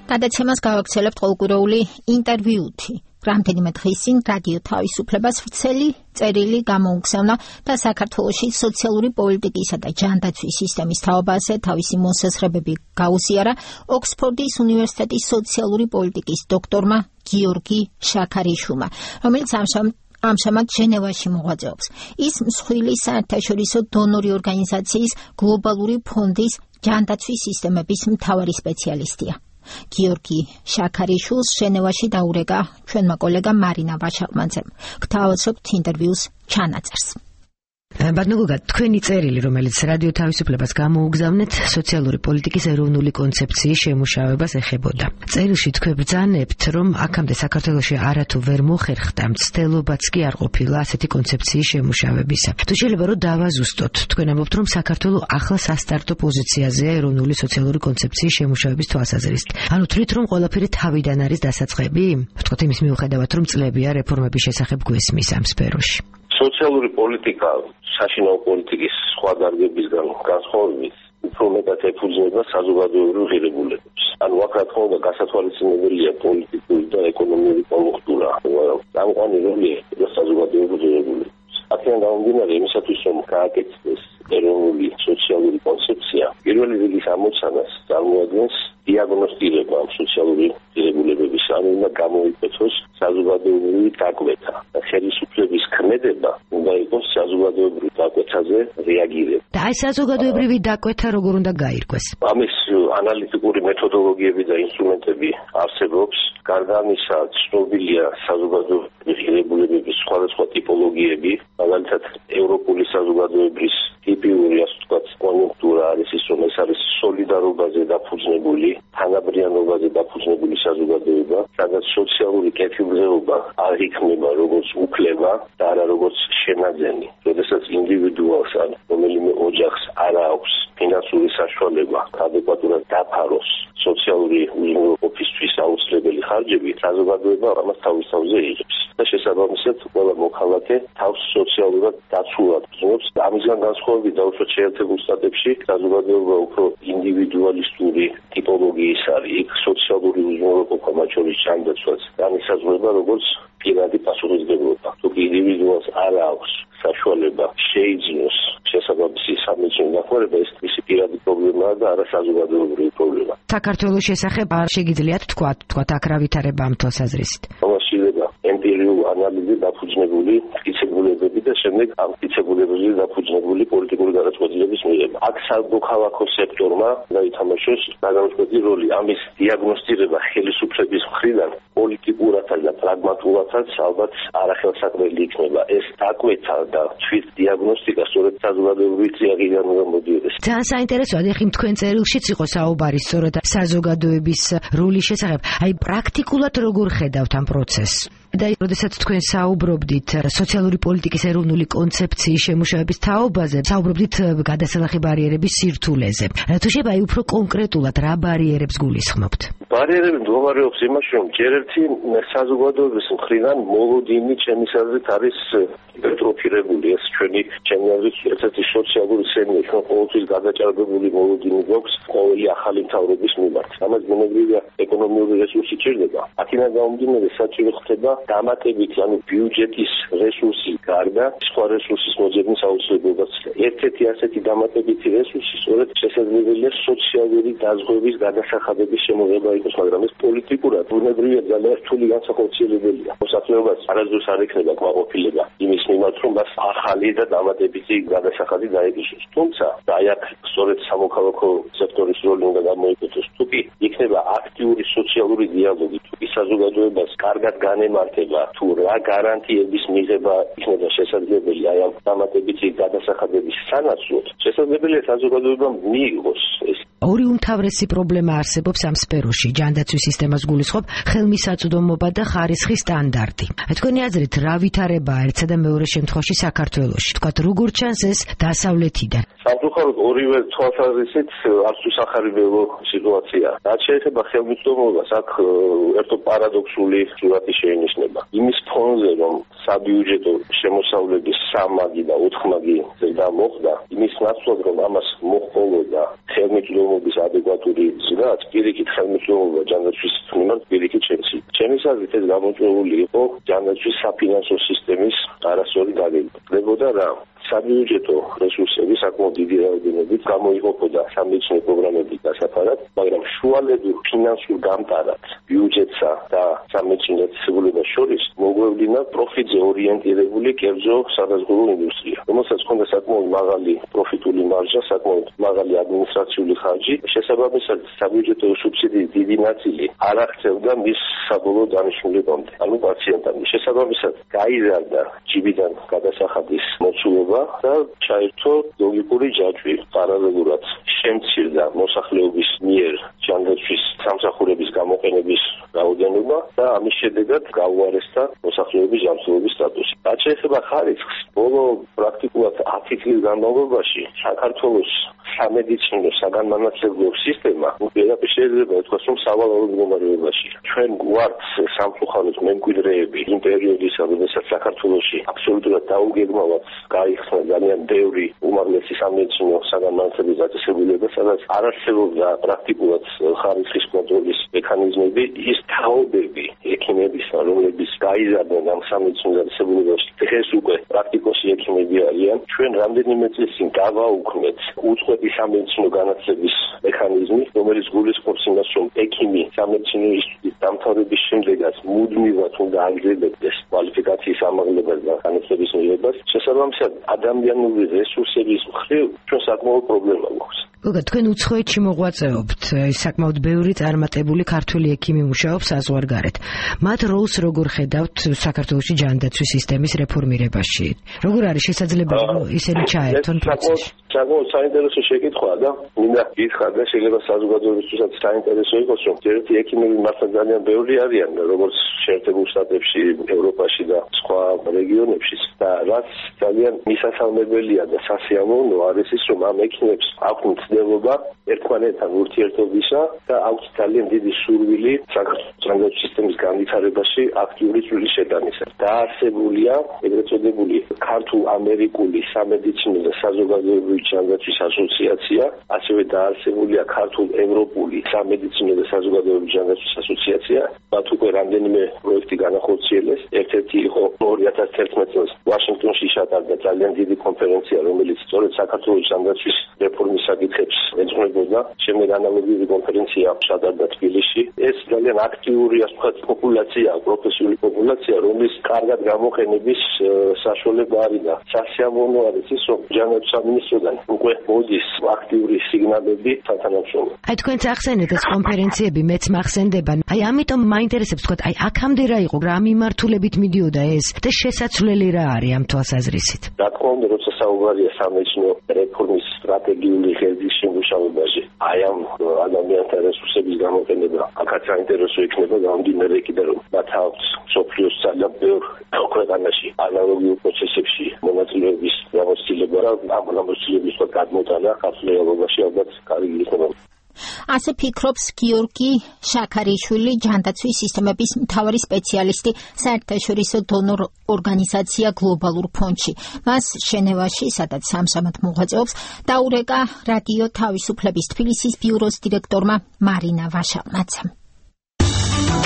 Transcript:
გადაცემას გავაგრძელებთ ყოველკვირეული ინტერვიუთი. რამდენიმე დღის წინ რადიო თავისუფლებას ვრცელი წერილი გამოუგზავნა და საქართველოში სოციალური პოლიტიკისა და ჯანდაცვის სისტემის თაობაზე თავისი მოსაზრებები გაუსიარა ოქსფორდის უნივერსიტეტის სოციალური პოლიტიკის დოქტორმა გიორგი შაქარიშვილმა, რომელიც ამჟამად ჟენევაში მოღვაწეობს. ის მსხვილი საერთაშორისო დონორი ორგანიზაციის გლობალური ფონდის ჯანდაცვის სისტემების მთავარი სპეციალისტია. გიორგი შაქარიშვილს ჟენევაში დაურეკა ჩვენმა კოლეგამ მარინა ვაშაყმანძემ. გთავაზობთ ინტერვიუს ჩანაწერს. ბატონო გოგა, თქვენი წერილი, რომელიც რადიო თავისუფლებას გამოუგზავნეთ, სოციალური პოლიტიკის ეროვნული კონცეფციის შემუშავებას ეხებოდა. წერილში თქვენ ბრძანებთ, რომ აქამდე საქართველოში არათუ ვერ მოხერხდა, მცდელობაც კი არ ყოფილა ასეთი კონცეფციის შემუშავებისა. თუ შეიძლება რომ დავაზუსტოთ, თქვენ ამბობთ, რომ საქართველო ახლა სასტარტო პოზიციაზეა ეროვნული სოციალური კონცეფციის შემუშავების თვალსაზრისით. ანუ თვლით, რომ ყველაფერი თავიდან არის დასაწყები? ვთქვათ იმის მიუხედავად, რომ წლებია რეფორმების შესახებ გვესმის ამ სფეროში. სოციალური პოლიტიკა საშინაო პოლიტიკის სხვა დარგებისგან განსხვავებით უფრო მეტად ეფუძნება საზოგადოებრივ ღირებულებებს. ანუ აქ რა თქმა უნდა გასათვალისწინებელია პოლიტიკური და ეკონომიკური კონjunktურა, ამგვარი როლი ეხება საზოგადოებრივ ღირებულებებს. აქედან გამომდინარე იმისათვის რომ გააკეთდეს ეროვნული სოციალური კონცეფცია, პირველი რიგის ამოცანას წარმოადგენს დიაგნოსტირება ამ სოციალური ღირებულებების, ანუ უნდა გამოიყენოს საზოგადოებრივი დაკვეთა. ხელისუფლების ქმედება უნდა იყოს საზოგადოებრივ დაკვეთაზე რეაგირება. და აი საზოგადოებრივი დაკვეთა როგორ უნდა გაირკვეს? ამის ანალიტიკური მეთოდოლოგიები და ინსტრუმენტები არსებობს. გარდა ამისა, ცნობილია საზოგადოებრივი ღირებულებების სხვადასხვა ტიპოლოგიები, მაგალითად ევროპული საზოგადოების ტიპიური, ასე ვთქვათ, კონjunktურა არის ის, რომ ეს არის სოლიდარობაზე დაფუძნებული, თანაბრიანობაზე დაფუძნებული საზოგადოება, სადაც სოციალური კეთილდღეობა არ იქნება როგორც უფლება და არა როგორც შენაძენი. როდესაც ინდივიდუალს ან რომელიმე ოჯახს არ აქვს ფინანსური საშუალება ადეკვატურად დაფაროს სოციალური უზრუნველყოფისთვის აუცილებელი ხარჯები, საზოგადოება ამას თავის თავზე იღებს. და შესაბამისად, ყველა მოქალაქე თავს სოციალურად დაცულად გრძნობს. ამისგან განსხვავებით დაუშვათ შეერთებულ შტატებში საზოგადოება უფრო ინდივიდუალისტური ტიპოლოგიის არის. იქ სოციალური უზრუნველყოფა, მათ შორის ჯანდაცვაც, განისაზღვრება როგორც პირადი პასუხისმგებლობა. თუ ინდივიდუალს არ აქვს საშუალება შეიძინოს შესაბამისი სამედიცინო დახმარება, ეს მისი პირადი პრობლემაა და არა საზოგადოებრივი პრობლემა. საქართველოს შესახებ არ შეგიძლიათ თქვათ აქ რა ვითარება ამ თვალსაზრისით? შეიძლება ემპირიული ანალიზი დაფუძნებული მტკიცებულებები და შემდეგ ამ მტკიცებულებებზე დაფუძნებული პოლიტიკური გადაწყვეტილების მიღება. აქ სამოქალაქო სექტორმა გაითამაშოს გადამწყვეტი როლი. ამის დიაგნოსტირება ხელისუფლების მხრიდან პოლიტიკურათა და პრაგმატულათაც ალბათ არახელსაყრელი იქნება. ეს დაკვეთა და თვით დიაგნოსტიკა სწორედ საზოგადოებრივი წიაღიდან უნდა მოდიოდეს. ძალიან საინტერესოა, ეხლა თქვენ წერილშიც იყო საუბარი სწორედ საზოგადოების როლის შესახებ. აი პრაქტიკულად როგორ ხედავთ ამ პროცესს? და როდესაც თქვენ საუბრობდით სოციალური პოლიტიკის ეროვნული კონცეფციის შემუშავების თაობაზე, საუბრობდით გადასალახი ბარიერების სირთულეზე. თუ შეიძლება აი უფრო კონკრეტულად რა ბარიერებს გულისხმობთ? ბარიერები მდგომარეობს იმაში, რომ ჯერ ერთი საზოგადოების მხრიდან მოლოდინი ჩემის აზრით არის ჰიპერტროფირებული. ეს ჩემი აზრით ერთ-ერთი სოციალური სემია, ჩვენ ყოველთვის გადაჭარბებული მოლოდინი გვაქვს ყოველი ახალი მთავრობის მიმართ. ამას ბუნებრივია ეკონომიური რესურსი ჭირდება. აქედან გამომდინარე საჭირო ხდება დამატებითი, ანუ ბიუჯეტის რესურსის გარდა სხვა რესურსის მოძებნის აუცილებლობაც. ერთ-ერთი ასეთი დამატებითი რესურსი სწორედ შესაძლებელია სოციალური დაზღვევის გადასახადების შემოღება იყოს, მაგრამ ეს პოლიტიკურად ბუნებრივია ძალიან რთული განსახორციელებელია. მოსახლეობას არასდროს არ ექნება კმაყოფილება იმის მიმართ, რომ მას ახალი და დამატებითი გადასახადი დაეკისროს. თუმცა აი აქ სწორედ სამოქალაქო სექტორის როლი უნდა გამოიყენოს. თუ კი იქნება აქტიური სოციალური დიალოგი, თუ კი საზოგადოებას კარგად განემართება, თუ რა გარანტიების მიღება იქნება შესაძლებელი აი ამ დამატებითი გადასახადების სანაცვლოდ, შესაძლებელია საზოგადოებამ მიიღოს ეს. ორი უმთავრესი პრობლემა არსებობს ამ სფეროში. ჯანდაცვის სისტემას გულისხმობ ხელმისაწვდომობა და ხარისხის სტანდარტი. თქვენი აზრით რა ვითარებაა ერთსა და მეორე შემთხვევაში საქართველოში? თქვათ როგორ ჩანს ეს დასავლეთიდან? სამწუხაროდ ორივე თვალსაზრისით არც უსახარიბელო სიტუაცია. რაც შეეხება ხელმისაწვდომობას, აქ ერთო პარადოქსული სურათი შეინიშნება. იმის ფონზე, რომ საბიუჯეტო შემოსავლების 3 მაგი და 4 მაგი ზრდა მოხდა, იმის ნაცვლად, რომ ამას მოჰყოლოდა ხელმისაწვდომობა სისტემების ადეკვატური ზრდაც პირიქით ხელმისაწვდომობა ჯანდაცვის მიმართ პირიქით შემცირდა. ჩემი აზრით ეს გამოწვეული იყო ჯანდაცვის საფინანსო სისტემის არასწორი დაგეგმვა და საბიუჯეტო რესურსები საკმაოდ დიდი რაოდენობით გამოიყოფოდა სამეცნიერო პროგრამების დასაფარად, მაგრამ შუალედურ ფინანსურ დამტარად ბიუჯეტსა და სამეცნიერო ცვლილებებს შორის მოგვევლინა პროფიტზე ორიენტირებული კერძო სადაზღვევო ინდუსტრია, რომელსაც ჰქონდა საკმაოდ მაღალი პროფიტული მარჟა, საკმაოდ მაღალი ადმინისტრაციული ხარჯი, შესაბამისად საბიუჯეტო სუბსიდიის დიდი ნაწილი არ აღწევდა მის საბოლოო დანიშნულებამდე, ანუ პაციენტამდე. შესაბამისად გაიზარდა ჯიბიდან გადასახადის მოცულობა და ჩაერთო ლოგიკური ჯაჭვი. პარალელურად შემცირდა მოსახლეობის მიერ ჯანდაცვის სამსახურების გამოყენების რაოდენობა და ამის შედეგად გაუარესდა მოსახლეობის ჯანმრთელობის სტატუსი. რაც შეეხება ხარისხს, ბოლო პრაქტიკულად 10 წლის განმავლობაში საქართველოს სამედიცინო საგანმანათლებლო სისტემა უპირატესად შეიძლება ითქვას, რომ სავალალო მდგომარეობაში. ჩვენ გვართ სამწუხაროდ მემკვიდრეები იმ პერიოდისა, როდესაც საქართველოში აბსოლუტურად დაუგეგმავად გაიხსნა ძალიან ბევრი უმაღლესი სამედიცინო საგანმანათლებლო დაწესებულება, სადაც არ არსებობდა პრაქტიკულად ხარისხის კონტროლის მექანიზმები. ის თაობები ექიმებისა, რომლებიც გაიზარდნენ ამ სამედიცინო დაწესებულებაში, დღეს უკვე პრაქტიკოსი ექიმები არიან. ჩვენ რამდენიმე წლის წინ გავაუქმეთ უწყვეტი სამედიცინო განათლების მექანიზმი, რომელიც გულისხმობს იმას, რომ ექიმი სამედიცინო ინსტიტუტის დამთავრების შემდეგაც მუდმივად უნდა აგრძელებდეს კვალიფიკაციის ამაღლებას და განათლების მიღებას. შესაბამისად, ადამიანური რესურსების მხრივ ჩვენ საკმაოდ პრობლემა გვაქვს. თქვენ უცხოეთში მოღვაწეობთ, საკმაოდ ბევრი წარმატებული ქართველი ექიმი მუშაობს საზღვარგარეთ. მათ როლს როგორ ხედავთ საქართველოში ჯანდაცვის სისტემის რეფორმირებაში? როგორ არის შესაძლებელი, რომ ისინი ჩაერთონ პროცესში? საკმაოდ საინტერესო შეკითხვაა და მინდა გითხრათ და შეიძლება საზოგადოებისთვისაც საინტერესო იყოს, რომ ერთი ექიმები მართლა ძალიან ბევრი არიან, როგორც შეერთებულ შტატებში, ევროპაში და სხვა რეგიონებში. და რაც ძალიან მისასალმებელია და სასიამოვნოა არის ის, რომ ამ ექიმებს აქვთ ცდილობა ერთმანეთთან ურთიერთობისა და აქვთ ძალიან დიდი სურვილი საქართველოს ჯანდაცვის სისტემის განვითარებაში აქტიური წვლილი შეტანისა. დაარსებულია ეგრეთ წოდებული ქართულ-ამერიკული სამედიცინო და საზოგადოებრივი ჯანდაცვის ასოციაცია, ასევე დაარსებულია ქართულ-ევროპული სამედიცინო და საზოგადოებრივი ჯანდაცვის ასოციაცია. მათ უკვე რამდენიმე პროექტი განახორციელეს. ერთ-ერთი იყო 2011 წელს ვაშინგტონში ჩატარდა ძალიან დიდი კონფერენცია, რომელიც სწორედ საქართველოს ჯანდაცვის რეფორმის საკითხებს ეძღვნებოდა. შემდეგ ანალოგიური კონფერენცია ჩატარდა თბილისში. ეს ძალიან აქტიური, ასე ვთქვათ, პოპულაცია, პროფესიული პოპულაცია, რომლის კარგად გამოყენების საშუალება არის და სასიამოვნო არის ის, რომ ჯანდაცვის სამინისტროდან უკვე მოდის აქტიური სიგნალები სათანადო. თქვენც ახსენეთ ეს კონფერენციები, მეც მახსენდება. ამიტომ მაინტერესებს თქვა, აქამდე რა იყო, რა მიმართულებით მიდიოდა ეს და შესაძლებელი რა არის ამ თვალსაზრისით? რა თქმა უნდა, როცა საუბარია სამედიცინო რეფორმის სტრატეგიული ღერძის შემუშავებაში, ამ ადამიანთა რესურსების გამოყენება აქაც საინტერესო იქნება, გამომდინარე იქიდან, რომ მათ აქვს მსოფლიოს ძალიან ბევრ ქვეყანაში ანალოგიურ პროცესებში მონაწილეობის გამოცდილება და ამ გამოცდილების გადმოტანა ქართულ რეალობაში ალბათ კარგი იქნება. ასე ფიქრობს გიორგი შაქარიშვილი, ჯანდაცვის სისტემების მთავარი სპეციალისტი საერთაშორისო დონორ ორგანიზაცია გლობალურ ფონდში. მას ჟენევაში, სადაც სამსამად მოღვაწეობს, დაურეკა რადიო თავისუფლების თბილისის ბიუროს დირექტორმა მარინა ვაშალნაცამ.